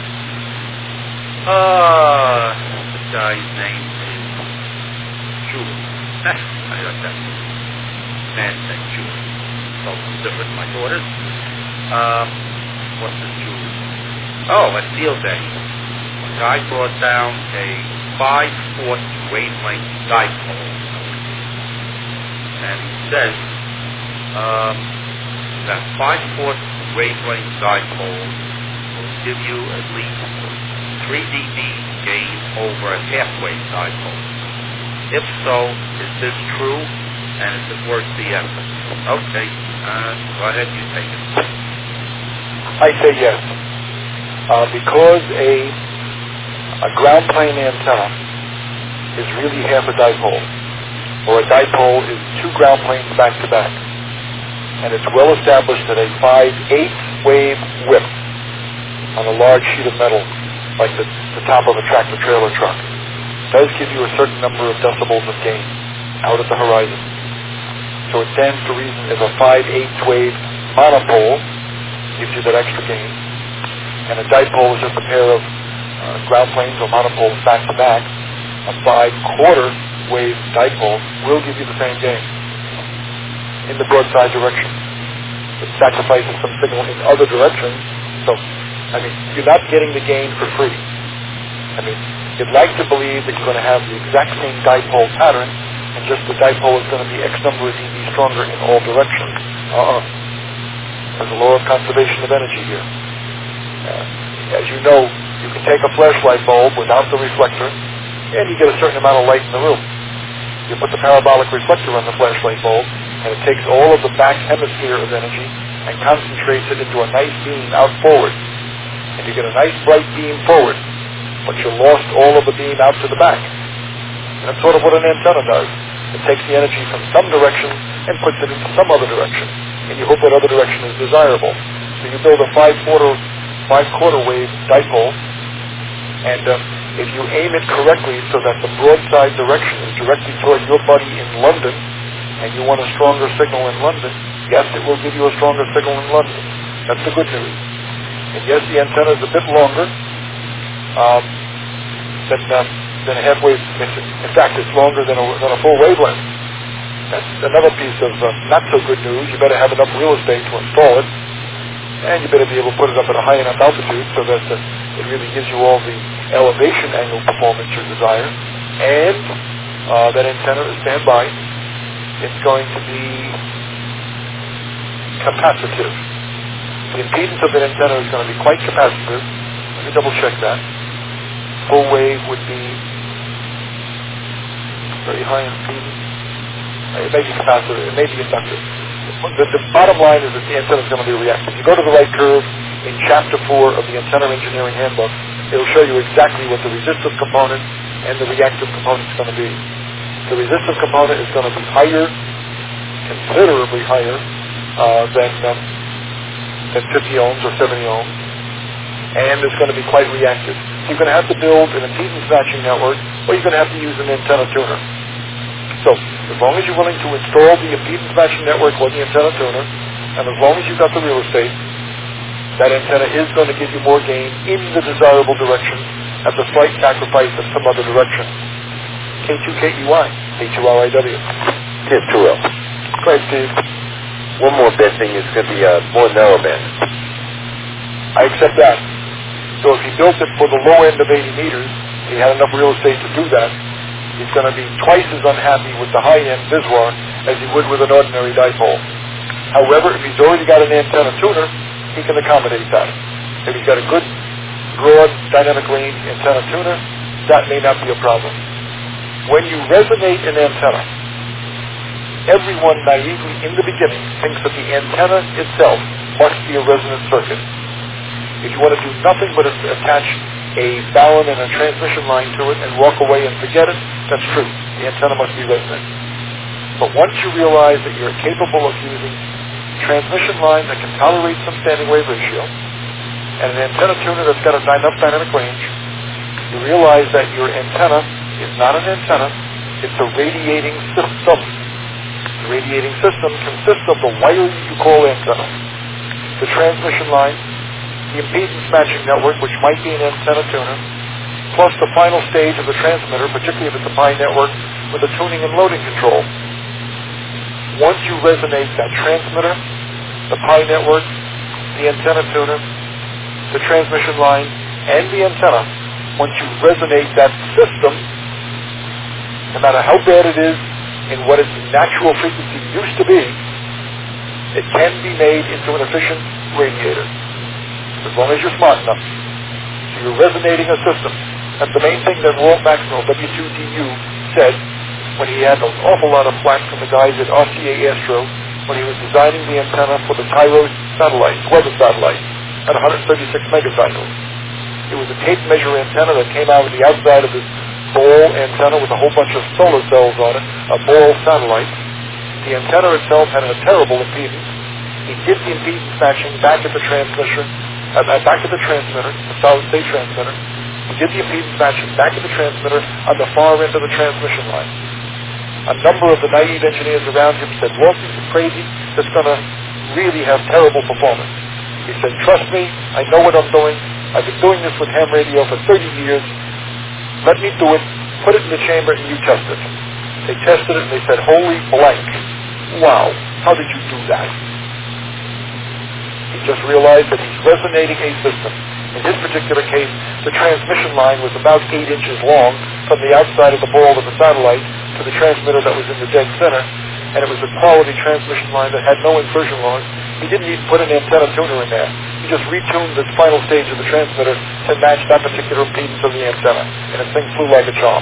The guy's name is Julie. I like that. Man said Julie. So different my daughters. What's this Julie? Oh, a field day. A guy brought down a 5-foot wavelength dipole. And he says that 5-foot wavelength dipole will give you at least 3 dB gain over a half-wave dipole. If so, is this true, and is it worth the effort? Okay, go ahead, you take it. I say yes. Because a ground plane antenna is really half a dipole, or a dipole is 2 ground planes back to back. And it's well established that a 5/8 wave whip on a large sheet of metal, like the top of a tractor trailer truck, does give you a certain number of decibels of gain out at the horizon. So it stands to reason if a 5/8 wave monopole gives you that extra gain, and a dipole is just a pair of ground planes or monopoles back to back, a 5/4 wave dipole will give you the same gain in the broadside direction. It sacrifices some signal in other directions. So, you're not getting the gain for free. You'd like to believe that you're going to have the exact same dipole pattern, and just the dipole is going to be X number of dB stronger in all directions. There's a law of conservation of energy here. As you know, you can take a flashlight bulb without the reflector, and you get a certain amount of light in the room. You put the parabolic reflector on the flashlight bulb, and it takes all of the back hemisphere of energy and concentrates it into a nice beam out forward. And you get a nice bright beam forward, but you lost all of the beam out to the back. And that's sort of what an antenna does. It takes the energy from some direction and puts it into some other direction, and you hope that other direction is desirable. So you build a 5/4 wave dipole, and if you aim it correctly so that the broadside direction is directly toward your buddy in London, and you want a stronger signal in London, yes, it will give you a stronger signal in London. That's the good news. And yes, the antenna is a bit longer than a half wave. In fact, it's longer than a full wavelength. That's another piece of not so good news. You better have enough real estate to install it, and you better be able to put it up at a high enough altitude so that it really gives you all the elevation angle performance you desire. And that antenna is standby. It's going to be capacitive. The impedance of an antenna is going to be quite capacitive. Let me double check that. Full wave would be very high impedance. It may be capacitive, it may be inductive. The bottom line is that the antenna is going to be reactive. If you go to the right curve in Chapter 4 of the Antenna Engineering Handbook, it'll show you exactly what the resistive component and the reactive component is going to be. The resistive component is going to be higher, considerably higher, than 50 ohms or 70 ohms, and it's going to be quite reactive. So you're going to have to build an impedance matching network, or you're going to have to use an antenna tuner. So as long as you're willing to install the impedance matching network or the antenna tuner, and as long as you've got the real estate, that antenna is going to give you more gain in the desirable direction at the slight sacrifice of some other direction. K2KEY, K2RIW. Here's 2L. Great, Steve. One more bad thing is going to be more narrowband. I accept that. So if he built it for the low end of 80 meters, he had enough real estate to do that, he's going to be twice as unhappy with the high-end Viswar as he would with an ordinary dipole. However, if he's already got an antenna tuner, he can accommodate that. If he's got a good, broad, dynamic range antenna tuner, that may not be a problem. When you resonate an antenna, everyone naively in the beginning thinks that the antenna itself must be a resonant circuit. If you want to do nothing but attach a balun and a transmission line to it and walk away and forget it, that's true. The antenna must be resonant. But once you realize that you're capable of using a transmission line that can tolerate some standing wave ratio and an antenna tuner that's got enough dynamic range, you realize that your antenna is not an antenna, it's a radiating system. The radiating system consists of the wire you call antenna, the transmission line, the impedance matching network, which might be an antenna tuner, plus the final stage of the transmitter, particularly if it's a pi network with a tuning and loading control. Once you resonate that transmitter, the pi network, the antenna tuner, the transmission line, and the antenna, once you resonate that system, no matter how bad it is in what its natural frequency used to be, it can be made into an efficient radiator, as long as you're smart enough. So you're resonating a system. That's the main thing that Walt Maxwell, W2DU, said when he had an awful lot of flack from the guys at RCA Astro when he was designing the antenna for the Tyros satellites, weather satellites, at 136 megacycles. It was a tape measure antenna that came out of the outside of this ball antenna with a whole bunch of solar cells on it, a ball satellite. The antenna itself had a terrible impedance. He did the impedance matching back at the transmitter, the solid-state transmitter. He did the impedance matching back at the transmitter on the far end of the transmission line. A number of the naive engineers around him said, "Look, this is crazy. That's going to really have terrible performance." He said, "Trust me, I know what I'm doing. I've been doing this with ham radio for 30 years. Let me do it. Put it in the chamber and you test it." They tested it and they said, "Holy blank. Wow, how did you do that?" He just realized that he's resonating a system. In his particular case, the transmission line was about 8 inches long from the outside of the ball of the satellite to the transmitter that was in the dead center, and it was a quality transmission line that had no insertion loss. He didn't even put an antenna tuner in there. He just retuned the final stage of the transmitter to match that particular impedance of the antenna, and the thing flew like a charm.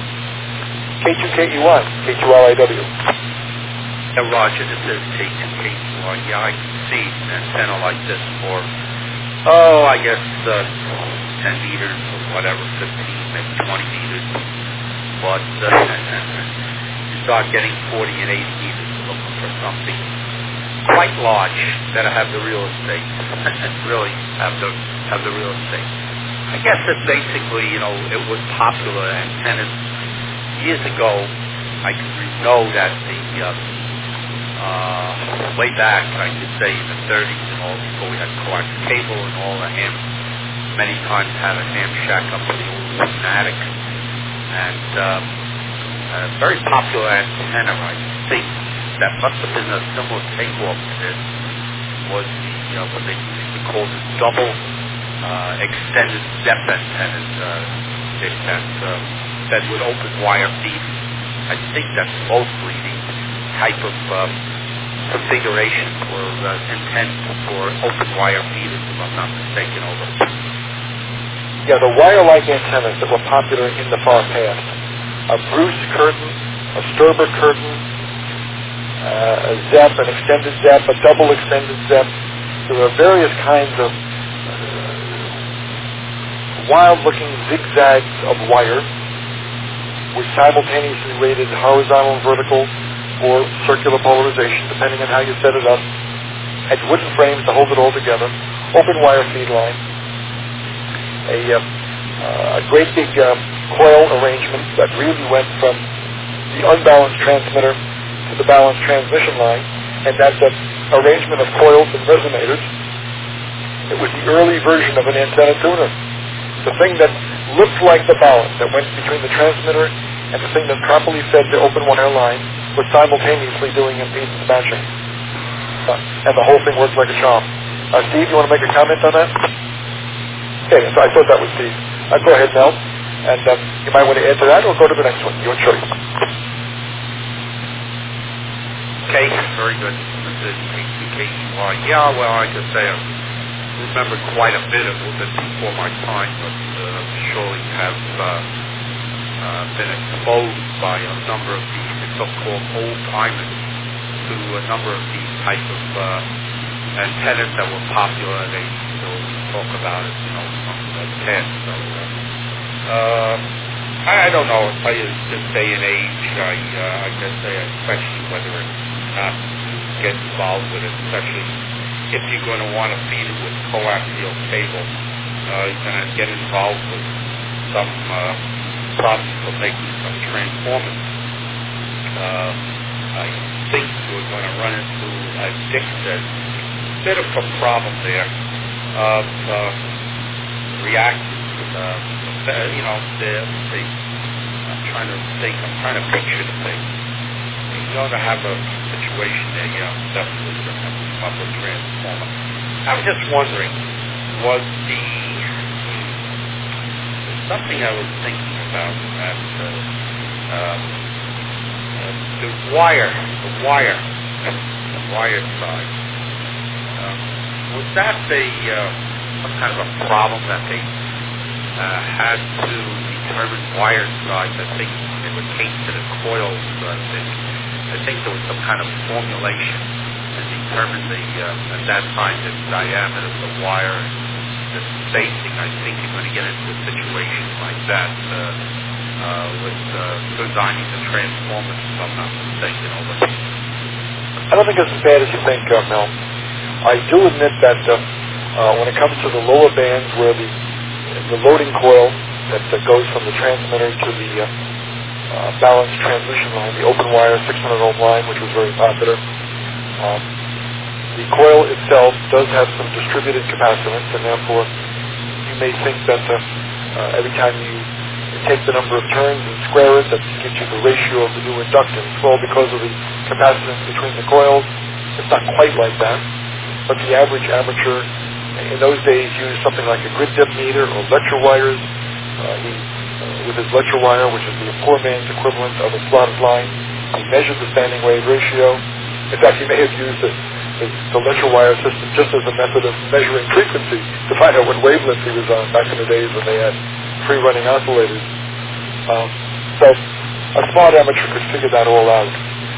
K2KEY, K2RIW. Yeah, Roger, this is K2KEY. Yeah, I can see an antenna like this for, I guess 10 meters or whatever, 15, maybe 20 meters. But you start getting 40 and 80 meters looking for something quite large. Better have the real estate. Really have the real estate. I guess that basically, it was popular antennas years ago. I know that the way back, I could say in the 30s and all, before we had coax cable and all the ham, many times had a ham shack up in the old attic, and a very popular antenna, I think, that must have been a similar takeoff to this, was the what they used to call the double extended depth antennas that would open wire feed. I think that's mostly the type of configuration or intent for open wire feeders, if I'm not mistaken, over. Yeah, the wire-like antennas that were popular in the far past. A Bruce curtain, a Sturber curtain, a ZEP, an extended ZEP, a double extended ZEP. There were various kinds of wild-looking zigzags of wire, which simultaneously rated horizontal and vertical or circular polarization, depending on how you set it up. Had wooden frames to hold it all together. Open wire feed line. A great big coil arrangement that really went from the unbalanced transmitter to the balanced transmission line, and that's an arrangement of coils and resonators. It was the early version of an antenna tuner. The thing that looked like the balance that went between the transmitter and the thing that properly fed the open wire line was simultaneously doing impedance matching. And the whole thing worked like a charm. Steve, you want to make a comment on that? Okay, so I thought that was Steve. Go ahead, Mel. And you might want to add to that or go to the next one. Your choice. Okay, very good. This is KCKY. Yeah, well, I could say I remember quite a bit, a little bit before my time, but surely have been exposed by a number of these so-called old-timers to a number of these type of antennas that were popular. They still talk about it, from the past. So, I don't know. I'll tell you, this day and age, I guess I question whether or not to get involved with it, especially if you're going to want to feed it with coaxial cable. You're going to get involved with some process of making some transformers. I think we're going to run into, as Dick said, a bit of a problem there of reacting. I'm trying to picture the thing. You're going to have a situation there, definitely going to have to come up with a transformer. I'm just wondering, was something I was thinking about that the wire side, was that some kind of a problem that they had to determine wire size? I think when it came to the coils, I think there was some kind of formulation to determine at that time the diameter of the wire and the spacing. I think you're going to get into a situation like that with designing the transformers, if I'm not mistaken. I don't think it's as bad as you think, Mel. I do admit that when it comes to the lower bands where the loading coil that goes from the transmitter to the balanced transmission line, the open wire 600 ohm line, which was very popular, the coil itself does have some distributed capacitance, and therefore you may think that every time you take the number of turns and square it, that gives you the ratio of the new inductance. Well, because of the capacitance between the coils, it's not quite like that. But the average amateur in those days used something like a grid dip meter or lecture wires. With his lecture wire, which is the poor man's equivalent of a slotted line, he measured the standing wave ratio. In fact, he may have used the lecture wire system just as a method of measuring frequency to find out what wavelength he was on back in the days when they had free-running oscillators. So a smart amateur could figure that all out.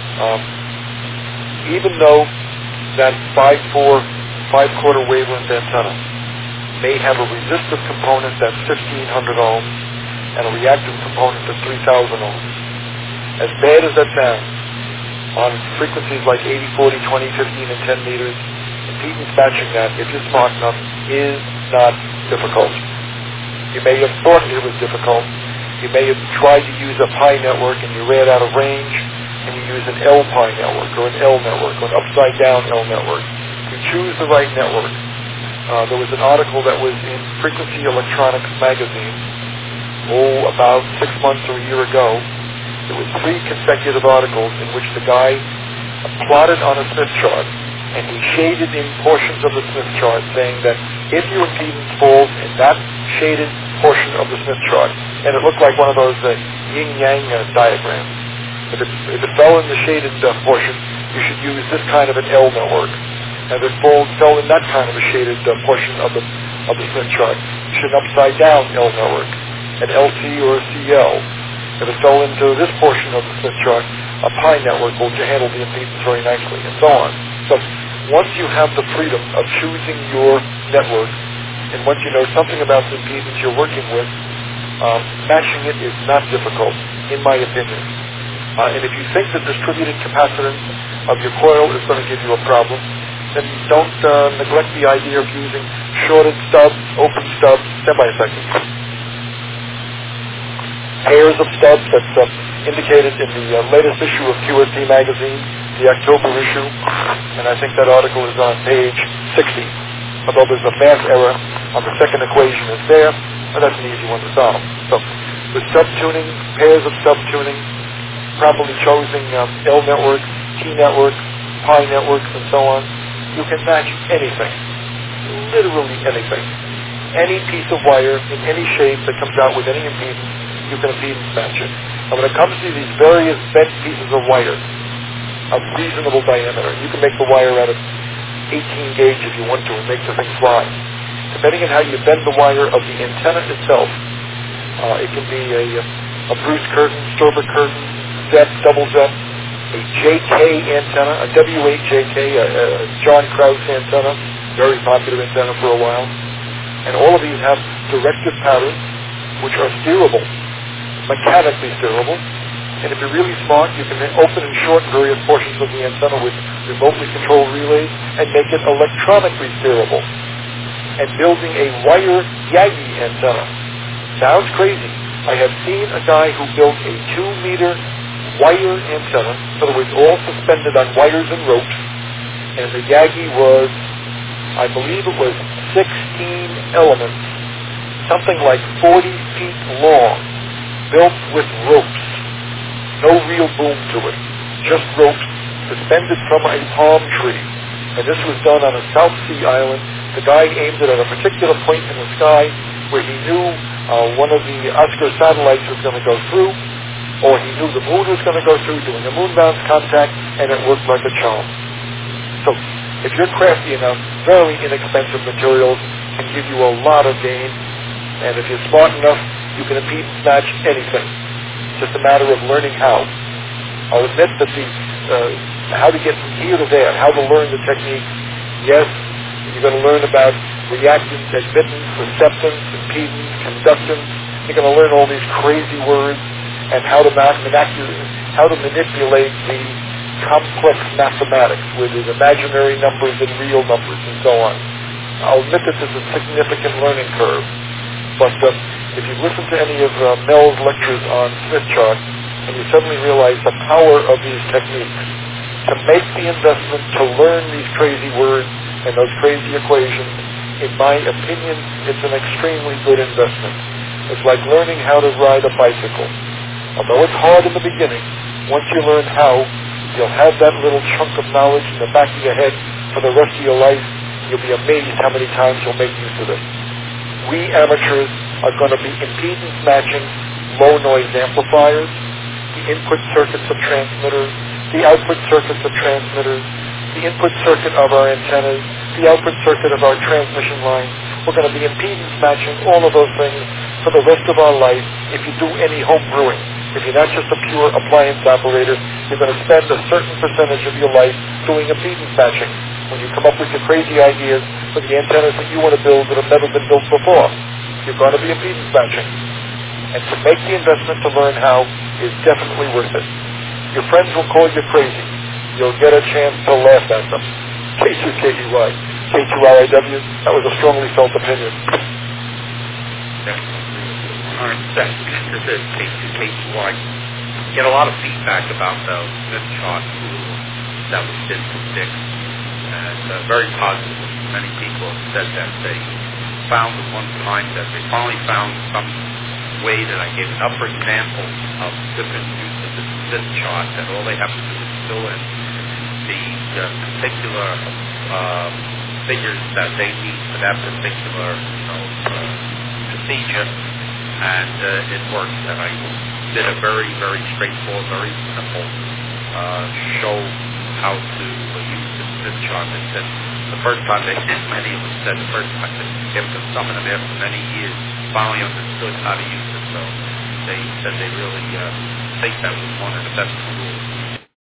Even though that 5/4 wavelength antenna may have a resistive component that's 1,500 ohms and a reactive component that's 3,000 ohms. As bad as that sounds, on frequencies like 80, 40, 20, 15, and 10 meters, impedance matching that, if you're smart enough, is not difficult. You may have thought it was difficult. You may have tried to use a pi network and you ran out of range, and you use an L-pi network or an L network or an upside-down L network. You choose the right network. There was an article that was in Frequency Electronics magazine, about 6 months or a year ago. There was 3 consecutive articles in which the guy plotted on a Smith chart, and he shaded in portions of the Smith chart, saying that if your impedance falls in that shaded portion of the Smith chart, and it looked like one of those yin-yang diagrams. If it fell in the shaded portion, you should use this kind of an L network. And if it fell in that kind of a shaded portion of the Smith chart, you should an upside down L network, an LT or a CL. If it fell into this portion of the Smith chart, a pi network will handle the impedance very nicely, and so on. So once you have the freedom of choosing your network, and once you know something about the impedance you're working with, matching it is not difficult, in my opinion. And if you think that distributed capacitance of your coil is going to give you a problem, then don't neglect the idea of using shorted stubs, open stubs, semi-effectively. Pairs of stubs that's indicated in the latest issue of QST magazine, the October issue, and I think that article is on page 60. Although there's a math error on the second equation, it's there, but that's an easy one to solve. So, with stub tuning, pairs of stub tuning, properly choosing L networks, T networks, pi networks, and so on, you can match anything, literally anything. Any piece of wire in any shape that comes out with any impedance, you can impedance match it. And when it comes to these various bent pieces of wire of reasonable diameter, you can make the wire out of 18 gauge if you want to and make the thing fly. Depending on how you bend the wire of the antenna itself, it can be a Bruce curtain, Sturber curtain, ZEP, double ZEP, a JK antenna, a W8JK, a John Krause antenna, very popular antenna for a while. And all of these have directive patterns which are steerable, mechanically steerable. And if you're really smart, you can open and shorten various portions of the antenna with remotely controlled relays and make it electronically steerable. And building a wire Yagi antenna sounds crazy. I have seen a guy who built a 2-meter wire antenna, in other words, all suspended on wires and ropes, and the Yagi was, I believe it was 16 elements, something like 40 feet long, built with ropes. No real boom to it, just ropes suspended from a palm tree. And this was done on a South Sea island. The guy aimed it at a particular point in the sky where he knew one of the Oscar satellites was going to go through, or he knew the moon was going to go through, doing a moon bounce contact, and it worked like a charm. So if you're crafty enough, very inexpensive materials can give you a lot of gain. And if you're smart enough, you can impedance match anything. It's just a matter of learning how. I'll admit that how to get from here to there, how to learn the technique, yes, you're going to learn about reactance, admittance, receptance, impedance, conductance. You're going to learn all these crazy words and how to manipulate the complex mathematics with the imaginary numbers and real numbers and so on. I'll admit that there's a significant learning curve. But if you listen to any of Mel's lectures on Smith chart, and you suddenly realize the power of these techniques, to make the investment to learn these crazy words and those crazy equations, in my opinion, it's an extremely good investment. It's like learning how to ride a bicycle. Although it's hard in the beginning, once you learn how, you'll have that little chunk of knowledge in the back of your head for the rest of your life. You'll be amazed how many times you'll make use of it. We amateurs are going to be impedance matching low noise amplifiers, the input circuits of transmitters, the output circuits of transmitters, the input circuit of our antennas, the output circuit of our transmission lines. We're going to be impedance matching all of those things for the rest of our life if you do any home brewing. If you're not just a pure appliance operator, you're going to spend a certain percentage of your life doing impedance matching when you come up with your crazy ideas for the antennas that you want to build that have never been built before. You're going to be impedance matching. And to make the investment to learn how is definitely worth it. Your friends will call you crazy. You'll get a chance to laugh at them. K2KEY, K2RIW, that was a strongly felt opinion. This is K2KEY. Get a lot of feedback about the Smith chart tool that we did for Dick. And very positive. Many people have said that they found at one time that they finally found some way that I gave an upper example of different use of the Smith chart, that all they have to do is fill in the particular figures that they need for that particular procedure, and it works. And I did a very, very straightforward, very simple show how to use this charm. They said the first time many of them said the first time after some of them after many years finally understood how to use it. So they said they really think that was one of the best tools